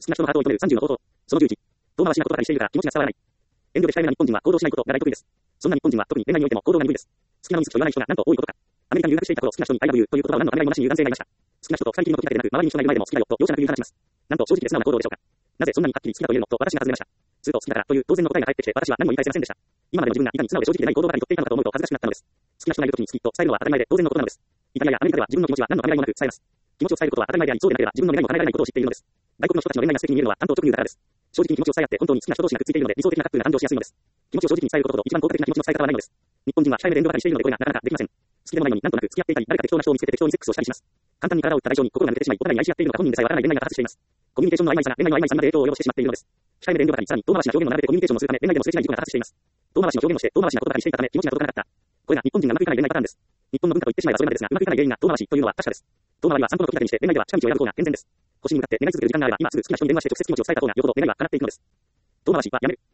きな人のハートを射止める30の方法。その11。遠回しなことばかりしているから気持ちが伝わらない。遠慮で控えめな日本人は行動しないことが大得意です。そんな日本人は特に恋愛においても行動が鈍いです。好きなのに好きと言わない人がなんと多いことか。アメリカに留学していた頃、好きな人に I love you という言葉を何のためらいもなしに言う男性がいました。好きな人と二人きりの時だけでなく、周りに人がいる前でも好きだよと容赦なく言う話します。なんと正直で素直な行動でしょうか。なぜそんなにはっきり好きだと言えるのと私が尋ねました。すると好きだからという当然の答えが返ってきて、私は何も言い返せませんでした。今までの自分がいかに素直で正直でない行動ばかりとっていたのかと思うと恥ずかしくなったのです。好きな人がいる時に好きと伝えるのは当たり前で当然のことなのです。イタリアやアメリカでは自分の気持ちは何のためらいもなく伝えます。気持ちを伝えることは当たり前であり、そうでなければ自分の願いも叶えられないことを知っているのです。外国の人たちの恋愛が素敵に見えるのは単刀直入だからです。正直に気持ちを伝え合って本当に好きな人同士がくっついているので理想的なカップルが誕生しやすいのです。気持ちを正直に伝えることほど一番効果的な気持ちの伝え方はないのです。日本人は控えめで遠慮ばかりしているのでこれがなかなかできません。好きでもないのになんとなく付き合っていたり、誰か適当な人を見つけて適当にセックスをしたりします。簡単に体を打った代償に心が抜けてしまい、お互いに愛し合っているのか本人でさえわからない恋愛が多発しています。コミュニケーションの曖昧さが恋愛の曖昧さにまで影響を及ぼしてしまっているのです。控えめで遠慮ばかり、さらに遠回しな表現を並べてコミュニケーションをするため、恋愛でもすれ違い事故が多発しています。遠回しの表現をして遠回しなことばかりしていたため気持ちが届かなかった。これが日本人がうまくいかない恋愛パターンです。日本の文化と言ってしまえばそれまでですが、うまくいかない原因が遠回しというのは確かです。遠回りは散歩の時だけにして、恋愛では近道を選ぶ方が健全です。腰に向かって願い続ける時間があれば、今すぐ好きな人に電話して直接気持ちを伝えた方がよほど願いは叶っていくのです。遠回しはやめる。